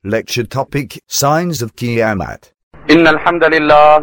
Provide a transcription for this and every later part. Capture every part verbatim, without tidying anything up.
Lecture topic, Signs of Qiyamah. إن الحمد لله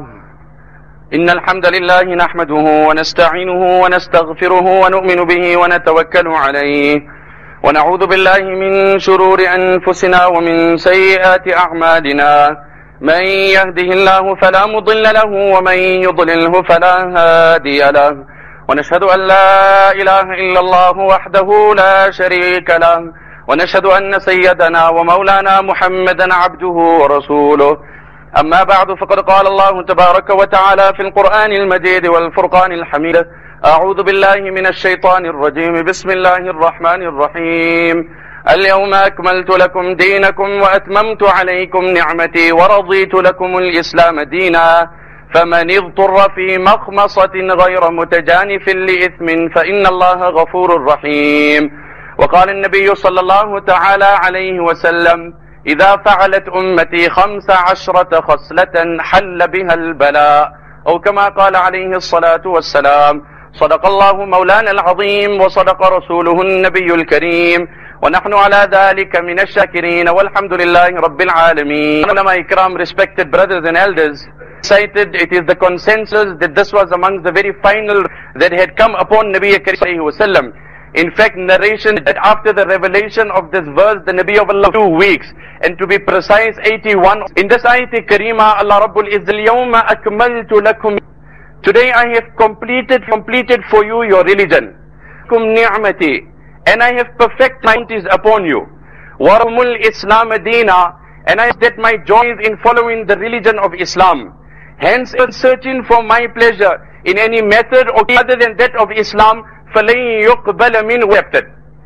إن الحمد لله نحمده ونستعينه ونستغفره ونؤمن به ونتوكل عليه ونعوذ بالله من شرور أنفسنا ومن سيئات أعمالنا من يهده الله فلا مضل له ومن يضلله فلا هادي له ونشهد أن لا إله إلا الله وحده لا شريك له ونشهد أن سيدنا ومولانا محمدا عبده ورسوله أما بعد فقد قال الله تبارك وتعالى في القرآن المجيد والفرقان الحميد أعوذ بالله من الشيطان الرجيم بسم الله الرحمن الرحيم اليوم أكملت لكم دينكم وأتممت عليكم نعمتي ورضيت لكم الإسلام دينا فمن اضطر في مخمصة غير متجانف لإثم فإن الله غفور رحيم. وقال النبي صلى الله تعالى عليه وسلم إذا فعلت أمتي خمس عشرة خصلة حل بها البلاء أو كما قال عليه الصلاة والسلام. صدق الله مولانا العظيم وصدق رسوله النبي الكريم ونحن على ذلك من الشاكرين والحمد لله رب العالمين. My ikram, respected brothers and elders, cited it is the consensus that this was amongst the very final that had come upon Nabi Kareem wasallam. In fact, narration that after the revelation of this verse, the Nabi of Allah two weeks, and to be precise, eighty-one. In this ayat Karima, Allah Rabbul Izzal Yawma Akmaltu Lakum. Today I have completed, completed for you your religion. Kum ni'mati. And I have perfected my bounties upon you. Waramul Islam Dina. And I set my joy in following the religion of Islam. Hence, in searching for my pleasure in any method or other than that of Islam, فَلَن يُقْبَلَ مِنْ وَيَبْتَدْ.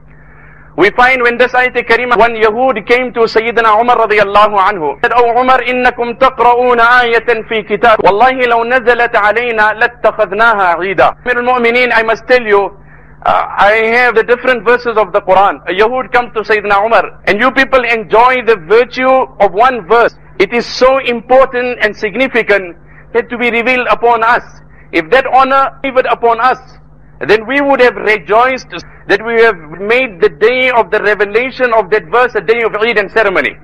We find when this ayat Karima, one Yahud came to Sayyidina Umar radiyallahu anhu, said, "O Umar, innakum taqra'una ayatan fi kitab, wallahi law nazalat alayna lattakhadnaha 'ida." Amir al-Mu'mineen, I must tell you, uh, I have the different verses of the Quran. A Yahud comes to Sayyidina Umar, and you people enjoy the virtue of one verse. It is so important and significant that to be revealed upon us. If that honor given upon us, then we would have rejoiced that we have made the day of the revelation of that verse a day of Eid and ceremony.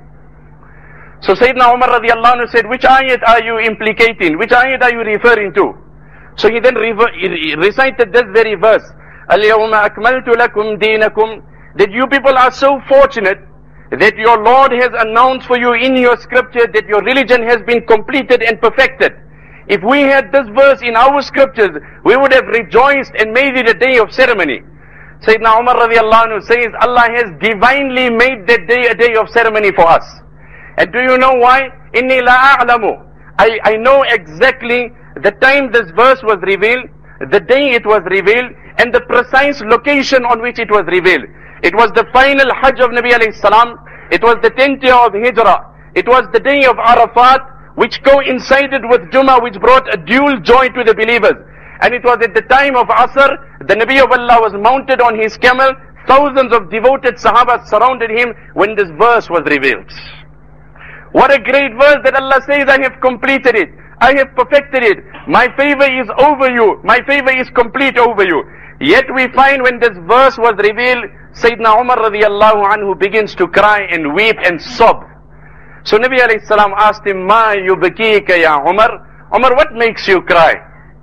So Sayyidina Umar radiallahu anhu said, which ayat are you implicating? Which ayat are you referring to? So he then he recited this very verse, Al-yawma akmaltu lakum deenakum, that you people are so fortunate that your Lord has announced for you in your scripture that your religion has been completed and perfected. If we had this verse in our scriptures, we would have rejoiced and made it a day of ceremony. Sayyidina Umar radiallahu anhu says, Allah has divinely made that day a day of ceremony for us. And do you know why? Inni la a'lamu. I, I know exactly the time this verse was revealed, the day it was revealed, and the precise location on which it was revealed. It was the final Hajj of Nabi alayhi salam. It was the tenth year of Hijrah. It was the day of Arafat, which coincided with Jummah, which brought a dual joy to the believers. And it was at the time of Asr, the Nabi of Allah was mounted on his camel, thousands of devoted Sahaba surrounded him when this verse was revealed. What a great verse that Allah says, I have completed it, I have perfected it, my favor is over you, my favor is complete over you. Yet we find when this verse was revealed, Sayyidina Umar radiallahu anhu begins to cry and weep and sob. So Nabi alayhi salam asked him, Ma yubkika ya Umar? Umar, what makes you cry?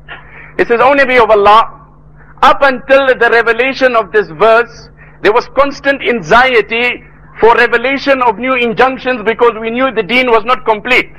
He says, O Nabi of Allah, up until the revelation of this verse, there was constant anxiety for revelation of new injunctions because we knew the deen was not complete.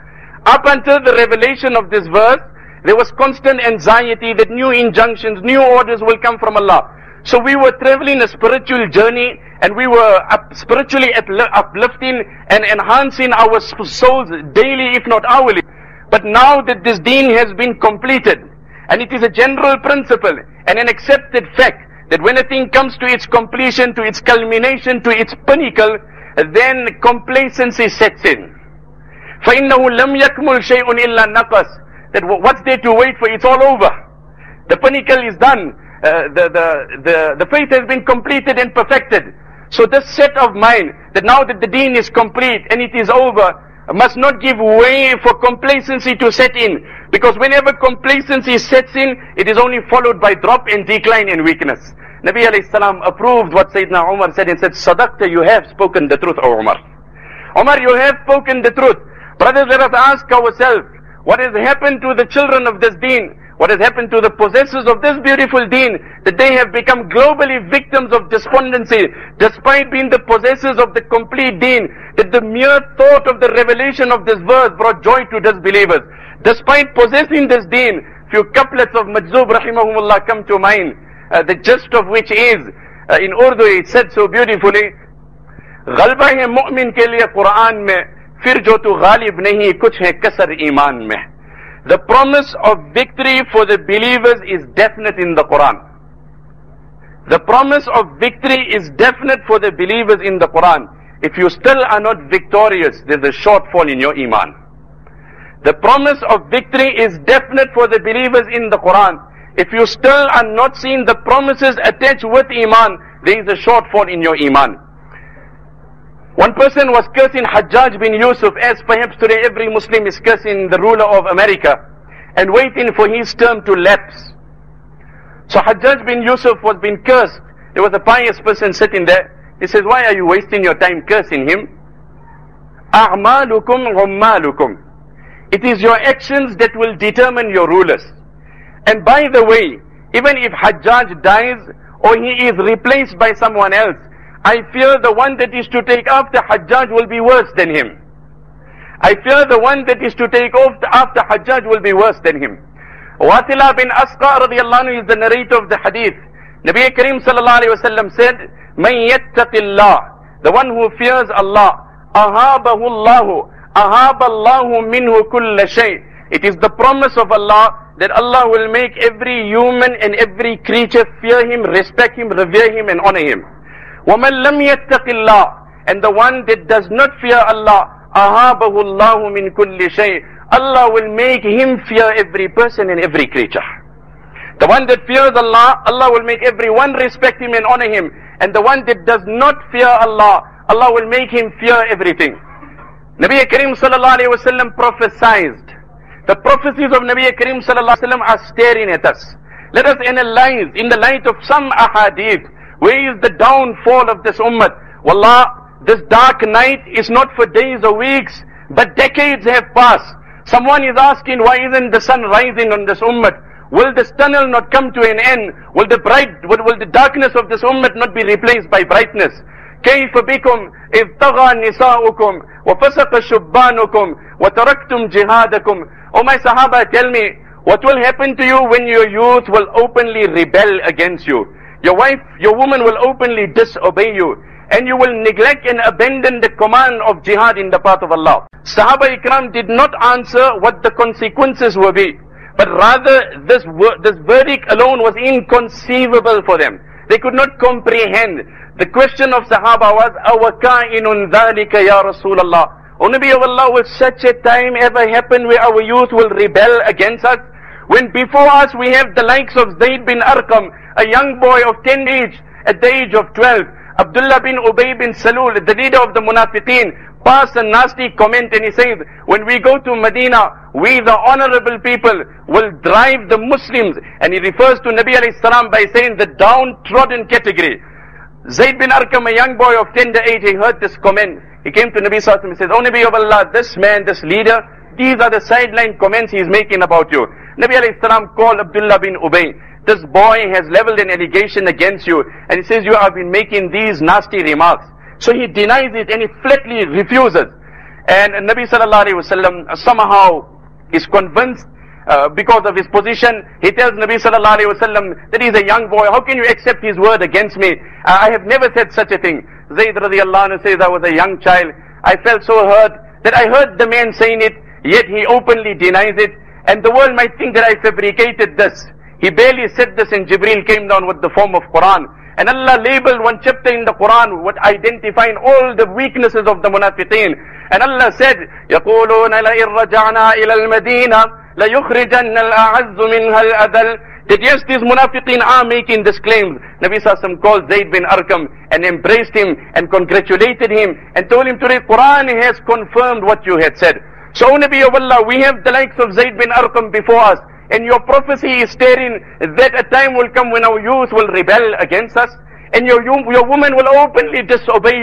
Up until the revelation of this verse, there was constant anxiety that new injunctions, new orders will come from Allah. So we were traveling a spiritual journey, and we were up spiritually uplifting and enhancing our souls daily, if not hourly. But now that this deen has been completed, and it is a general principle and an accepted fact that when a thing comes to its completion, to its culmination, to its pinnacle, then complacency sets in. فَإِنَّهُ لَمْ يَكْمُلْ شَيْءٌ إِلَّا نَقَص. That what's there to wait for? It's all over. The pinnacle is done. Uh, the, the, the, the faith has been completed and perfected. So this set of mind, that now that the deen is complete and it is over, must not give way for complacency to set in. Because whenever complacency sets in, it is only followed by drop and decline and weakness. Nabi alayhi salam approved what Sayyidina Umar said and said, Sadaqta, you have spoken the truth, O Umar. Umar, you have spoken the truth. Brothers, let us ask ourselves, what has happened to the children of this deen? What has happened to the possessors of this beautiful deen? That they have become globally victims of despondency, despite being the possessors of the complete deen. That the mere thought of the revelation of this verse brought joy to disbelievers. Despite possessing this deen, few couplets of Majzub rahimahumullah come to mind, uh, the gist of which is, uh, in Urdu it said so beautifully, गलबा है मुअमिन के लिए कुरान में, फिर जो तू गालिब नहीं कुछ है कसर ईमान में. The promise of victory for the believers is definite in the Quran. The promise of victory is definite for the believers in the Quran. If you still are not victorious, there's a shortfall in your iman. The promise of victory is definite for the believers in the Quran. If you still are not seeing the promises attached with iman, there is a shortfall in your iman. One person was cursing Hajjaj bin Yusuf, as perhaps today every Muslim is cursing the ruler of America and waiting for his term to lapse. So Hajjaj bin Yusuf was being cursed. There was a pious person sitting there. He says, why are you wasting your time cursing him? A'malukum ghummalukum. It is your actions that will determine your rulers. And by the way, even if Hajjaj dies or he is replaced by someone else, I fear the one that is to take after Hajjaj will be worse than him. I fear the one that is to take after Hajjaj will be worse than him. Wathila bin Asqa radiyallahu anhu is the narrator of the hadith. Nabi Kareem sallallahu alayhi wa sallam said, Man yattaqillah, the one who fears Allah, ahabahu Allahu, ahaballahu minhu kulla shay. It is the promise of Allah that Allah will make every human and every creature fear Him, respect Him, revere Him and honor Him. وَمَنْ لَمْ يَتَّقِ اللَّهِ, and the one that does not fear Allah, أَهَابَهُ اللَّهُ مِنْ كُلِّ شَيْءٍ, Allah will make him fear every person and every creature. The one that fears Allah, Allah will make everyone respect him and honor him. And the one that does not fear Allah, Allah will make him fear everything. Nabi Kareem sallallahu alayhi wa sallam prophesied. The prophecies of Nabi Kareem sallallahu alayhi wa sallam are staring at us. Let us analyze in the light of some ahadith. Where is the downfall of this ummah? Wallah, this dark night is not for days or weeks, but decades have passed. Someone is asking, why isn't the sun rising on this ummah? Will this tunnel not come to an end? Will the bright, will, will the darkness of this ummah not be replaced by brightness? كيف بكم إذ طغى نساؤكم وفسق شبانكم وتركتم جهادكم. Oh my Sahaba, tell me, what will happen to you when your youth will openly rebel against you? Your wife, your woman will openly disobey you, and you will neglect and abandon the command of jihad in the path of Allah. Sahaba Ikram did not answer what the consequences will be, but rather this, this verdict alone was inconceivable for them. They could not comprehend. The question of Sahaba was, أَوَكَائِنٌ ذَلِكَ يَا رَسُولَ اللَّهِ. O Nabi of Allah, will such a time ever happen where our youth will rebel against us? When before us we have the likes of Zayd bin Arqam, a young boy of ten age, at the age of twelve, Abdullah bin Ubay bin Salul, the leader of the Munafiqeen, passed a nasty comment and he says, when we go to Medina, we the honorable people will drive the Muslims. And he refers to Nabi alayhi salam by saying the downtrodden category. Zayd bin Arqam, a young boy of tender age, he heard this comment. He came to Nabi sallallahu alayhi wa sallam, he says, O Nabi of Allah, this man, this leader, these are the sideline comments he is making about you. Nabi alayhi salam called Abdullah bin Ubay. This boy has leveled an allegation against you, and he says you have been making these nasty remarks. So he denies it and he flatly refuses. And Nabi sallallahu alayhi wa sallam somehow is convinced uh, because of his position. He tells Nabi sallallahu alayhi wa sallam that he's a young boy. How can you accept his word against me? Uh, I have never said such a thing. Zayd radiallahu anhu says, I was a young child. I felt so hurt that I heard the man saying it, yet he openly denies it. And the world might think that I fabricated this. He barely said this and Jibreel came down with the form of Quran. And Allah labeled one chapter in the Quran with identifying all the weaknesses of the Munafiqeen. And Allah said, يَقُولُونَ لَإِن رَجَعْنَا إِلَى الْمَدِينَةِ لَيُخْرِجَنَّ الْأَعَزُّ مِنْهَا الْأَذَلِ. That yes, these Munafiqeen are making this claim. Nabi sallallahu alayhi wa sallam called Zayd bin Arqam and embraced him and congratulated him and told him, today Quran has confirmed what you had said. So, O Nabi of Allah, we have the likes of Zayd bin Arqam before us. And your prophecy is stating that a time will come when our youth will rebel against us. And your, your woman will openly disobey you.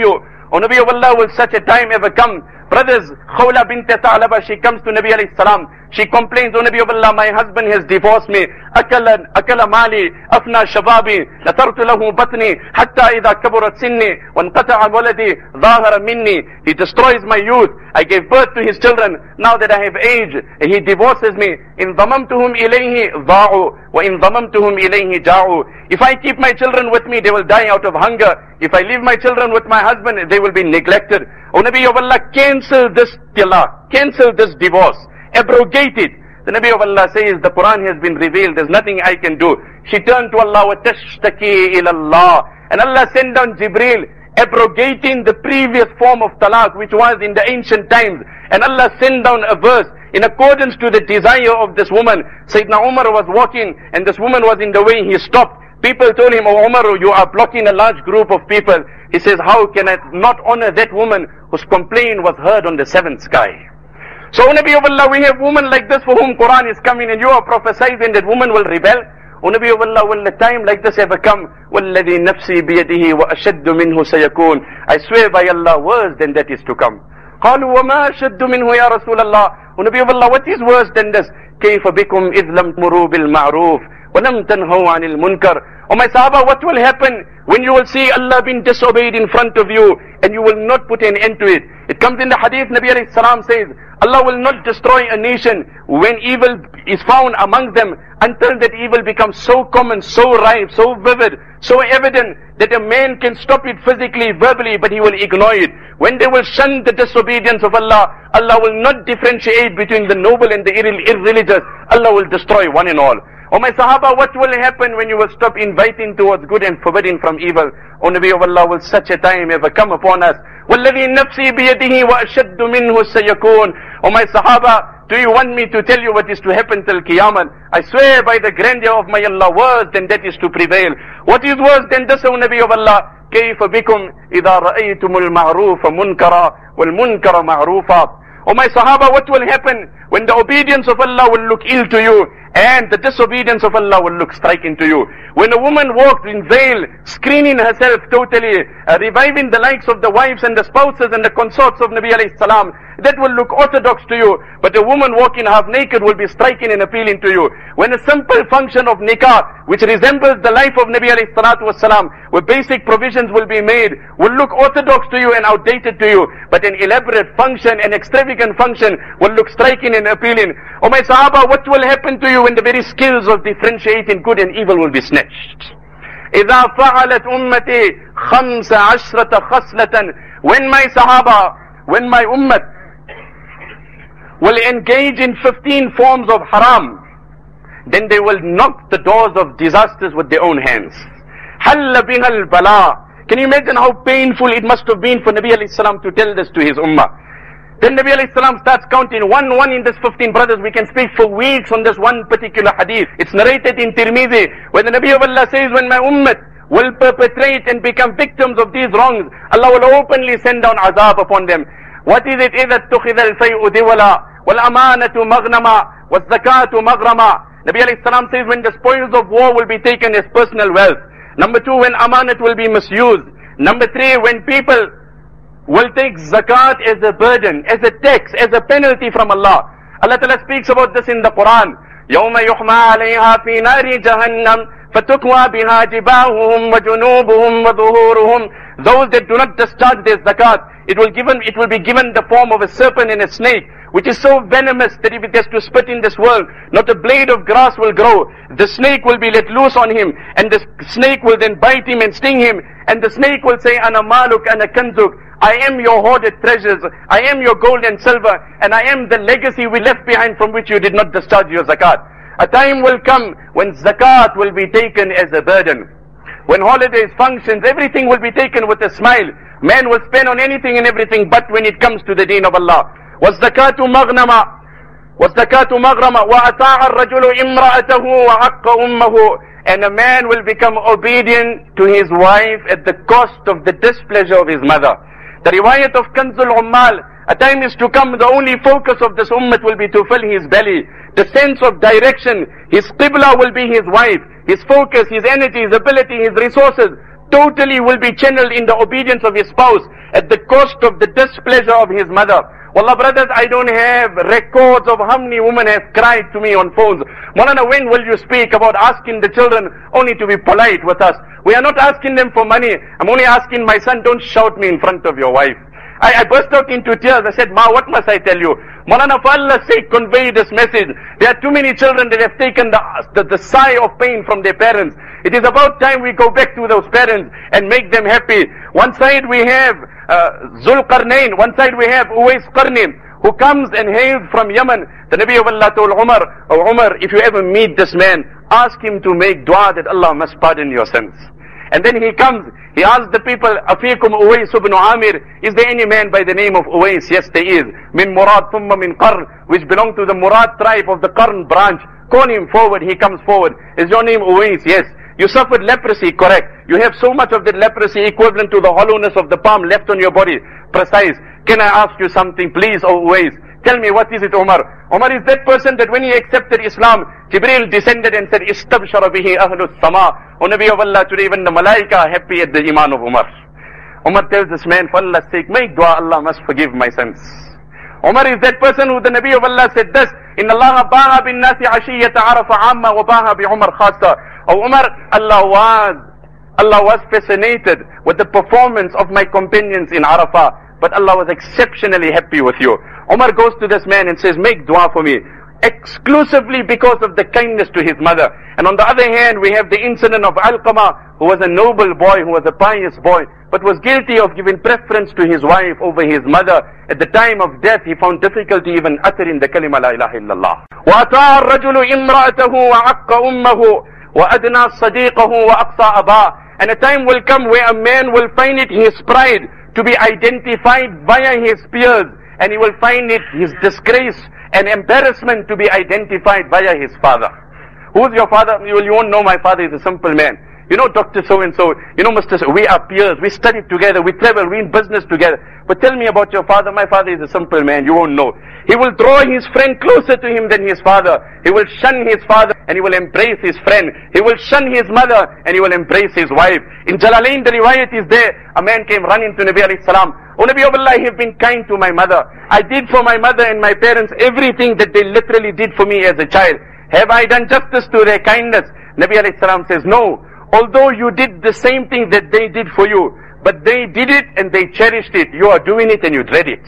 O Nabi of Allah, will such a time ever come? Brothers, Khawla bint Tha'laba, she comes to Nabi alayhi salam. She complains, O Nabi of Allah, my husband has divorced me. Akala, akala mali, afna shababi, latartu lahu batni, hatta idha kaburat sinni, wanqata'a waladi, dhahara minni. He destroys my youth. I gave birth to his children. Now that I have age, he divorces me. In dhamamtuhum ilayhi dha'u, wa in dhamamtuhum ilayhi ja'u. If I keep my children with me, they will die out of hunger. If I leave my children with my husband, they will be neglected. O Nabi of Allah, cancel this talaq, cancel this divorce, abrogate it. The Nabi of Allah says, the Quran has been revealed, there's nothing I can do. She turned to Allah, wa tashtaki ila Allah. And Allah sent down Jibreel, abrogating the previous form of talaq, which was in the ancient times. And Allah sent down a verse in accordance to the desire of this woman. Sayyidina Umar was walking, and this woman was in the way, he stopped. People told him, "Oh Umar, you are blocking a large group of people." He says, how can I not honor that woman whose complaint was heard on the seventh sky? So, O Nabi of Allah, we have women like this for whom Quran is coming, and you are prophesying that woman will rebel. O Nabi of Allah, will a time like this ever come? وَالَّذِي نَفْسِي بِيَدِهِ وَأَشَدُّ مِنْهُ سَيَكُونَ. I swear by Allah, worse than that is to come. قالوا وما أشد منه يا رسول الله. O Nabi of Allah, what is worse than this? كيف بكم إذ لم تمروا بالمعروف وَلَمْ تَنْهَوْا عَنِ الْمُنْكَرِ. O my Sahaba, what will happen when you will see Allah being disobeyed in front of you and you will not put an end to it? It comes in the hadith, Nabi alayhi salam says, Allah will not destroy a nation when evil is found among them until that evil becomes so common, so rife, so vivid, so evident that a man can stop it physically, verbally, but he will ignore it. When they will shun the disobedience of Allah, Allah will not differentiate between the noble and the irreligious. Allah will destroy one and all. O my Sahaba, what will happen when you will stop inviting towards good and forbidding from evil? O Nabi of Allah, will such a time ever come upon us? وَالَّذِي نَفْسِي بِيَدِهِ وَأَشَدُّ مِنْهُ سَيَكُونَ. O my Sahaba, do you want me to tell you what is to happen till Qiyamah? I swear by the grandeur of my Allah, worse than that is to prevail. What is worse than this, O Nabi of Allah? كَيْفَ بِكُمْ إِذَا رَأَيْتُمُ الْمَعْرُوفَ مُنْكَرًا وَالْمُنْكَرَ مَعْرُوفًا. O my Sahaba, what will happen when the obedience of Allah will look ill to you and the disobedience of Allah will look striking to you? When a woman walks in veil, screening herself totally, uh, reviving the likes of the wives and the spouses and the consorts of Nabi alayhi salam, that will look orthodox to you. But a woman walking half naked will be striking and appealing to you. When a simple function of nikah, which resembles the life of Nabi alayhi salatu wasalam, where basic provisions will be made, will look orthodox to you and outdated to you. But an elaborate function, an extravagant function, will look striking and appealing. O my Sahaba, what will happen to you when the very skills of differentiating good and evil will be snatched? إِذَا فَعَلَتْ أُمَّتِي خَمْسَ عَشْرَةَ خَصْلَةً. When my Sahaba, when my Ummat will engage in fifteen forms of haram, then they will knock the doors of disasters with their own hands. حَلَّ بِهَا الْبَلَاء. Can you imagine how painful it must have been for Nabi alayhi salam to tell this to his ummah? Then Nabi alayhi salam starts counting one, one in this fifteen. Brothers, we can speak for weeks on this one particular hadith. It's narrated in Tirmidhi, where the Nabi of Allah says, when my ummah will perpetrate and become victims of these wrongs, Allah will openly send down azab upon them. What is it? إِذَا اتُّخِذَ الْفَيْءُ دِوَلًا وَالْأَمَانَةُ مَغْنَمًا وَالزَّكَاةُ مَغْرَمًا. Nabi alayhi salam says, when the spoils of war will be taken as personal wealth. Number two, when amanat will be misused. Number three, when people will take zakat as a burden, as a tax, as a penalty from Allah. Allah Ta'ala speaks about this in the Quran. يَوْمَ يُحْمَى عَلَيْهَا فِي نَارِ جَهَنَّمْ فَتُكْوَى بِهَا جِبَاهُهُمْ وَجُنُوبُهُمْ وَظُهُورُهُمْ. Those that do not discharge their zakat, it will given, it will be given the form of a serpent and a snake, which is so venomous that if it has to spit in this world, not a blade of grass will grow. The snake will be let loose on him, and the snake will then bite him and sting him, and the snake will say, Ana maluk, ana kanzuk. I am your hoarded treasures, I am your gold and silver, and I am the legacy we left behind from which you did not discharge your zakat. A time will come when zakat will be taken as a burden. When holidays, functions, everything will be taken with a smile. Man will spend on anything and everything but when it comes to the deen of Allah. وَالزَّكَاةُ مَغْنَمًا وَالزَّكَاةُ مَغْرَمًا وَأَطَاعَ الرَّجُلُ إِمْرَأَتَهُ وَعَقَّ أُمَّهُ. And a man will become obedient to his wife at the cost of the displeasure of his mother. The riwayat of Kanzul Ummal, a time is to come, the only focus of this ummah will be to fill his belly. The sense of direction, his qibla will be his wife. His focus, his energy, his ability, his resources, totally will be channeled in the obedience of his spouse at the cost of the displeasure of his mother. Wallah brothers, I don't have records of how many women have cried to me on phones. Maulana, when will you speak about asking the children only to be polite with us? We are not asking them for money. I'm only asking my son, don't shout me in front of your wife. I, I burst out into tears. I said, Ma, what must I tell you? Maulana, for Allah's sake, convey this message. There are too many children that have taken the, the, the sigh of pain from their parents. It is about time we go back to those parents and make them happy. One side we have uh, Zulqarnain, one side we have Uwais Qarni, who comes and hailed from Yemen. The Nabi of Allah told Umar, oh Umar, if you ever meet this man, ask him to make dua that Allah must pardon your sins. And then he comes, he asks the people, Afikum Uwais ibn Amir, is there any man by the name of Uwais? Yes, there is. Min Murad thumma min Qarn, which belong to the Murad tribe of the Qarn branch. Call him forward, he comes forward. Is your name Uwais? Yes. You suffered leprosy, correct. You have so much of that leprosy equivalent to the hollowness of the palm left on your body. Precise. Can I ask you something, please, O Uwais? Tell me, what is it, Umar? Umar is that person that when he accepted Islam, Jibreel descended and said, Istabshara bihi ahlus sama. O Nabi of Allah, today even the malaika are happy at the iman of Umar. Umar tells this man, for Allah's sake, make dua, Allah must forgive my sins. Umar is that person who the Nabi of Allah said this, Inna Allah baha bin nasi ashiyata arafa amma wa baha bi Umar khasa. O Umar, Allah was, Allah was fascinated with the performance of my companions in Arafah. But Allah was exceptionally happy with you. Umar goes to this man and says, make dua for me. Exclusively because of the kindness to his mother. And on the other hand, we have the incident of Alqamah, who was a noble boy, who was a pious boy, but was guilty of giving preference to his wife over his mother. At the time of death, he found difficulty even uttering the kalima la ilaha illallah. وَأَتَى الرَّجُلُ إِمْرَأَتَهُ وَعَقَّ أُمَّهُ وَأَدْنَى صَدِيقَهُ وَأَقْصَى أَبَاهُ. And a time will come where a man will find it his pride to be identified via his peers, and he will find it his disgrace and embarrassment to be identified via his father. Who's your father? You, will, you won't know my father is a simple man. You know Doctor So-and-so, you know Mister So, we are peers, we studied together, we travel, we in business together. But tell me about your father. My father is a simple man, you won't know. He will draw his friend closer to him than his father. He will shun his father and he will embrace his friend. He will shun his mother and he will embrace his wife. In Jalalain, the riwayat is there. A man came running to Nabi alayhi salam. Oh Nabi of Allah, I have been kind to my mother. I did for my mother and my parents everything that they literally did for me as a child. Have I done justice to their kindness? Nabi alayhi salam says, no. Although you did the same thing that they did for you, but they did it and they cherished it. You are doing it and you dread it.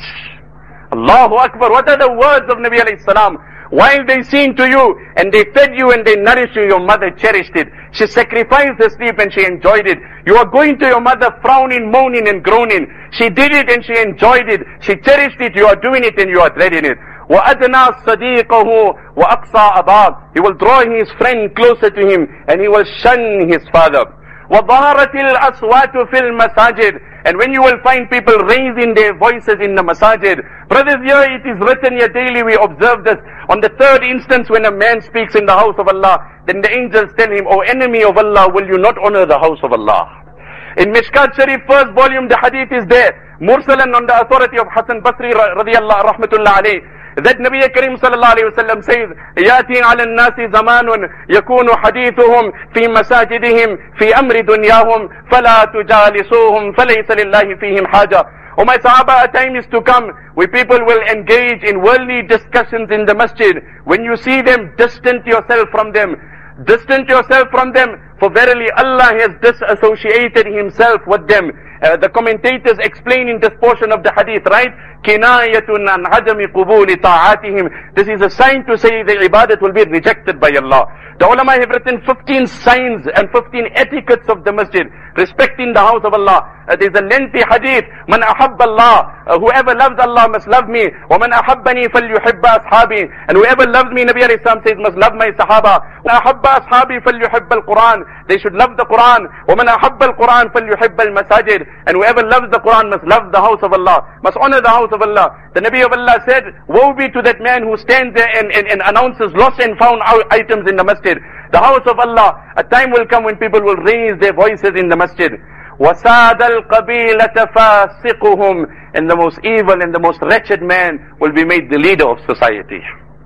Allahu Akbar. What are the words of Nabi alayhi salam? While they seen to you and they fed you and they nourished you, your mother cherished it. She sacrificed her sleep and she enjoyed it. You are going to your mother frowning, moaning and groaning. She did it and she enjoyed it. She cherished it. You are doing it and you are dreading it. وَأَدْنَى صَدِيقَهُ وَأَقْصَى أَبَاهُ. He will draw his friend closer to him and he will shun his father. وَظَهَرَتِ الْأَصْوَاتُ فِي الْمَسَاجِدِ. And when you will find people raising their voices in the masajid. Brothers, here it is written here daily, we observe this. On the third instance when a man speaks in the house of Allah, then the angels tell him, O enemy of Allah, will you not honor the house of Allah? In Mishkat Sharif, first volume, the hadith is there. Mursalan, on the authority of Hassan Basri radiyallahu rahmatullah alayhi. That Nabi Karim sallallahu alayhi wa sallam says, يَأْتِي عَلَى النَّاسِ زَمَانٌ يَكُونُ حَدِيثُهُم فِي مَسَاجِدِهِمْ فِي أَمْرِ دُنْيَاهُمْ فَلَا تُجَالِسُوهُمْ فَلَيْسَ لِلَّهِ فِيهِمْ حَاجَةٌ. O my Sahaba, a time is to come where people will engage in worldly discussions in the masjid. When you see them, distance yourself from them. Distance yourself from them, for verily Allah has disassociated Himself with them. Uh, the commentators explain in this portion of the hadith, right? Kinayatun an adami qubuli ta'atihim. This is a sign to say the ibadat will be rejected by Allah. The ulama have written fifteen signs and fifteen etiquettes of the masjid, respecting the house of Allah. Uh, there is a lengthy hadith. Man ahabba Allah. Uh, whoever loves Allah must love me. Wa man ahabbani falyuhibba ashabi. And whoever loves me, Nabi alayhi salam says, must love my sahaba. Wa ahabba ashabi falyuhibba al-Quran. They should love the Quran. Wa man ahabba al-Quran falyuhibba al-masajid. And whoever loves the Quran must love the house of Allah, must honor the house of Allah. The Nabi of Allah said, woe be to that man who stands there and, and, and announces lost and found items in the masjid. The house of Allah, a time will come when people will raise their voices in the masjid. وَسَادَ الْقَبِيلَةَ فَاسِقُهُمْ. And the most evil and the most wretched man will be made the leader of society.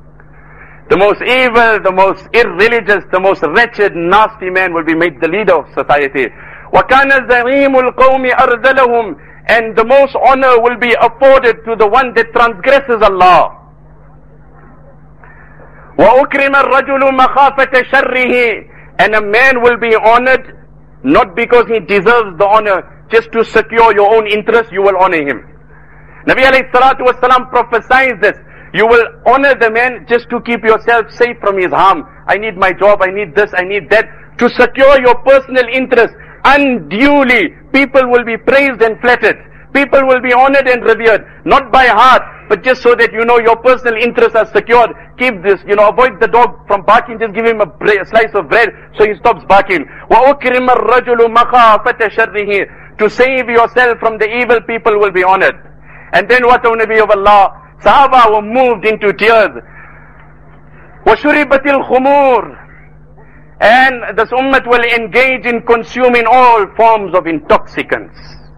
The most evil, the most irreligious, the most wretched, nasty man will be made the leader of society. وَكَانَ زَعِيمُ الْقَوْمِ أَرْذَلَهُمْ, and the most honor will be afforded to the one that transgresses Allah. وَأُكْرِمَ الرَّجُلُ مَخَافَةَ شَرِّهِ, and a man will be honored not because he deserves the honor, just to secure your own interest, you will honor him. Nabi alayhi salatu wasalam prophesies this. You will honor the man just to keep yourself safe from his harm. I need my job, I need this, I need that. To secure your personal interest unduly, people will be praised and flattered. People will be honored and revered, not by heart, but just so that you know your personal interests are secured. Keep this, you know, avoid the dog from barking, just give him a, bre- a slice of bread so he stops barking. وَأُكْرِمَ الرَّجُلُ مَخَافَةَ شَرِّهِ, to save yourself from the evil, people will be honored. And then what, O Nabi of Allah? Sahaba were moved into tears. وَشُرِبَتِ الْخُمُورِ, and this ummah will engage in consuming all forms of intoxicants.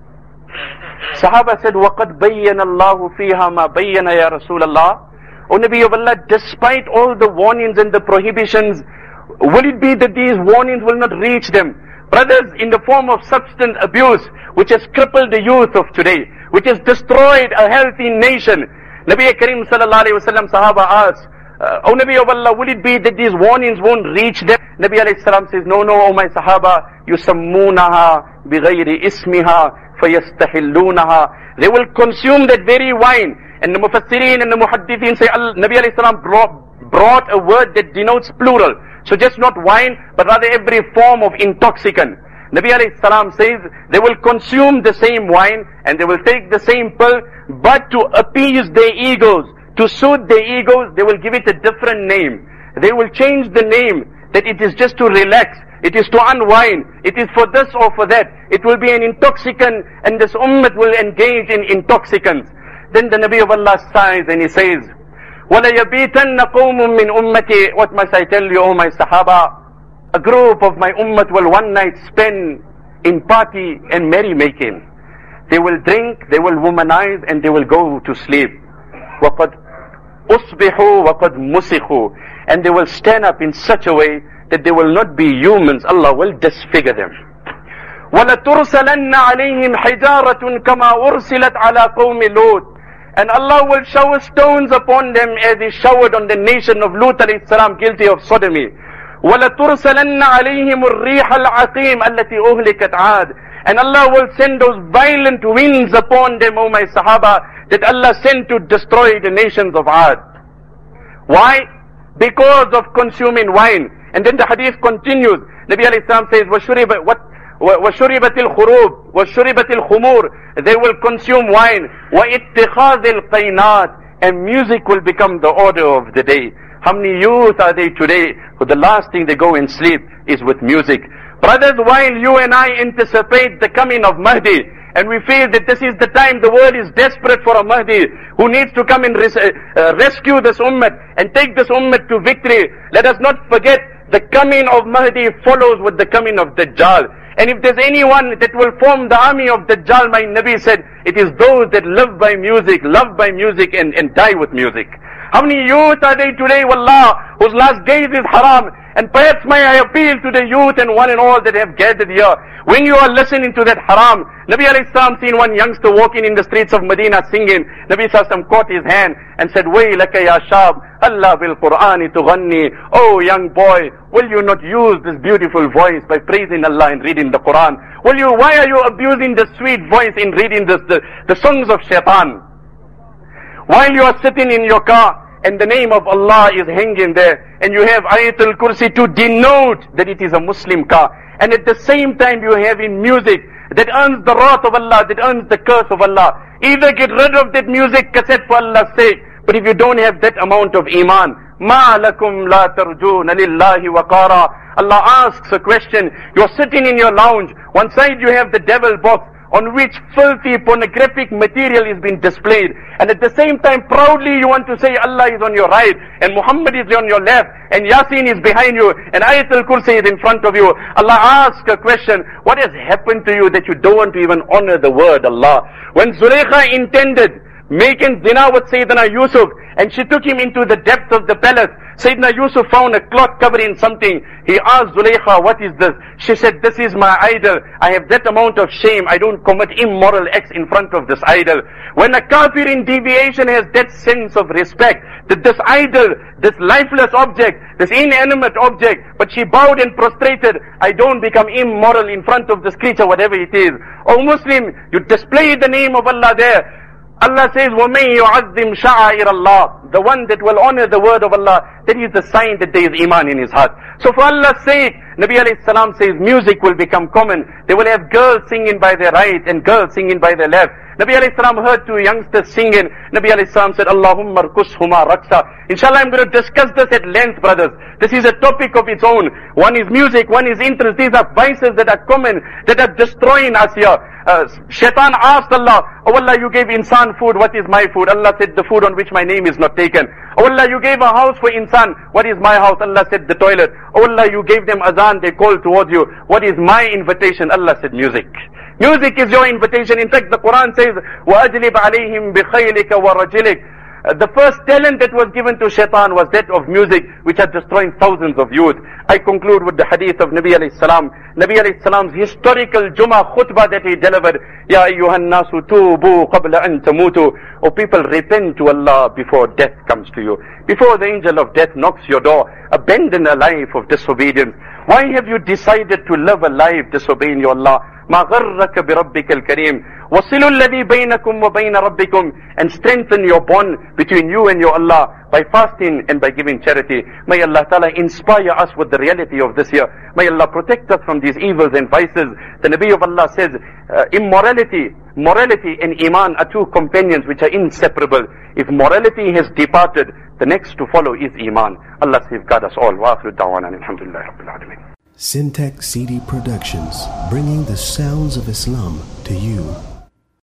Sahaba said, وَقَدْ بَيَّنَ اللَّهُ فِيهَا مَا بَيَّنَ يَا رَسُولَ اللَّهِ. O Nabi of Allah, despite all the warnings and the prohibitions, will it be that these warnings will not reach them? Brothers, in the form of substance abuse, which has crippled the youth of today, which has destroyed a healthy nation. Nabi Karim sallallahu alayhi wa sallam, Sahaba asked, uh, O Nabi of Allah, will it be that these warnings won't reach them? Nabi alayhi salam says, no, no, O my Sahaba, yusammunaha bighayri ismiha fayastahillunaha. They will consume that very wine. And the Mufassirin and the Muhaddithin say, Nabi alayhi salam brought, brought a word that denotes plural. So just not wine, but rather every form of intoxicant. Nabi alayhi salam says, they will consume the same wine, and they will take the same pill, but to appease their egos, to soothe their egos, they will give it a different name. They will change the name, that it is just to relax, it is to unwind, it is for this or for that. It will be an intoxicant, and this ummah will engage in intoxicants. Then the Nabi of Allah sighs and he says, وَلَيَبِيتَنَّ قَوْمٌ مِّنْ أُمَّتِي. What must I tell you, O my Sahaba? A group of my ummah will one night spend in party and merrymaking. They will drink, they will womanize, and they will go to sleep. وَقَدْ أُصْبِحُوا وَقَدْ مُسِخُوا. And they will stand up in such a way that they will not be humans. Allah will disfigure them. وَلَتُرْسَلَنَّ عَلَيْهِمْ حِجَارَةٌ كَمَا أُرْسِلَتْ عَلَى قَوْمِ لُوطٍ. And Allah will shower stones upon them as He showered on the nation of Lut alayhi salam, guilty of sodomy. وَلَتُرْسَلَنَّ عَلَيْهِمُ الرِّيحَ الْعَقِيمَ الَّتِي أُهْلِكَتْ عَادٍ. And Allah will send those violent winds upon them, O my Sahaba, that Allah sent to destroy the nations of Ad. Why? Because of consuming wine. And then the hadith continues. Nabi alayhi salam says, وَشُرِبَ what? وَشُرِبَتِ الْخُرُوبِ وَشُرِبَتِ الْخُمُورِ. They will consume wine. وَإِتِّخَاذِ الْقَيْنَاتِ. And music will become the order of the day. How many youth are they today who the last thing they go and sleep is with music? Brothers, while you and I anticipate the coming of Mahdi, and we feel that this is the time the world is desperate for a Mahdi who needs to come and res- uh, rescue this ummah and take this ummah to victory, let us not forget the coming of Mahdi follows with the coming of Dajjal. And if there's anyone that will form the army of Dajjal, my Nabi said, it is those that live by music, love by music, and, and die with music. How many youth are they today, wallah, whose last gaze is haram? And perhaps may I appeal to the youth and one and all that have gathered here. When you are listening to that haram, Nabi alayhi salam seen one youngster walking in the streets of Medina singing. Nabi sallam caught his hand and said, وَيْلَكَ يَا شَابْ Allah bil Qur'ani tughanni. Oh young boy, will you not use this beautiful voice by praising Allah and reading the Qur'an? Will you, why are you abusing the sweet voice in reading this, the, the songs of shaitan? While you are sitting in your car, and the name of Allah is hanging there, and you have Ayatul Kursi to denote that it is a Muslim car, and at the same time you have in music that earns the wrath of Allah, that earns the curse of Allah. Either get rid of that music cassette for Allah's sake, but if you don't have that amount of iman, مَا لَكُمْ لَا تَرْجُونَ لِلَّهِ وَقَارًا. Allah asks a question. You're sitting in your lounge, one side you have the devil box, on which filthy pornographic material is being displayed, and at the same time proudly you want to say Allah is on your right and Muhammad is on your left and Yasin is behind you and Ayatul Kursi is in front of you. Allah asks a question, what has happened to you that you don't want to even honor the word Allah? When Zulaykha intended making zina with Sayyidina Yusuf, and she took him into the depths of the palace. Sayyidina Yusuf found a cloth covering something. He asked Zulaykha, what is this? She said, this is my idol. I have that amount of shame. I don't commit immoral acts in front of this idol. When a kafir in deviation has that sense of respect, that this idol, this lifeless object, this inanimate object, but she bowed and prostrated, I don't become immoral in front of this creature, whatever it is. O Muslim, you display the name of Allah there. Allah says, وَمَن يُعَظِّمْ شَعَائِرَ اللَّهِ. The one that will honor the word of Allah, that is the sign that there is iman in his heart. So for Allah's sake, Nabi alayhi salam says music will become common. They will have girls singing by their right and girls singing by their left. Nabi alayhi salam heard two youngsters singing. Nabi alayhi salam said, Allahumma rkushuma raksa. Inshallah, I'm going to discuss this at length, brothers. This is a topic of its own. One is music, one is interest. These are vices that are common, that are destroying us here. Uh, Shaitan asked Allah, oh Allah, you gave insan food, what is my food? Allah said, the food on which my name is not taken. Oh Allah, you gave a house for insan, what is my house? Allah said, the toilet. Oh Allah, you gave them azan, they called towards you. What is my invitation? Allah said, music. Music is your invitation. In fact, the Quran says, وَأَجْلِبْ عَلَيْهِمْ بِخَيْلِكَ وَرَجِلِكَ. Uh, the first talent that was given to Shaitan was that of music, which are destroying thousands of youth. I conclude with the hadith of Nabi alayhi salam. Nabi alayhi salam's historical Jummah khutbah that he delivered. Ya ayyuhan nasu tubu qabla an tamutu. O people, repent to Allah before death comes to you. Before the angel of death knocks your door, abandon a life of disobedience. Why have you decided to live a life disobeying your Allah? ما غرك بربك الكريم وصلوا الذي بينكم وبين ربكم, and strengthen your bond between you and your Allah by fasting and by giving charity. May Allah Ta'ala inspire us with the reality of this year. May Allah protect us from these evils and vices. The Nabi of Allah says, uh, immorality, morality and iman are two companions which are inseparable. If morality has departed, the next to follow is iman. Allah safeguard us all. Wa akhiru da'wana alhamdulillahi rabbil alameen. Syntax C D Productions, bringing the sounds of Islam to you.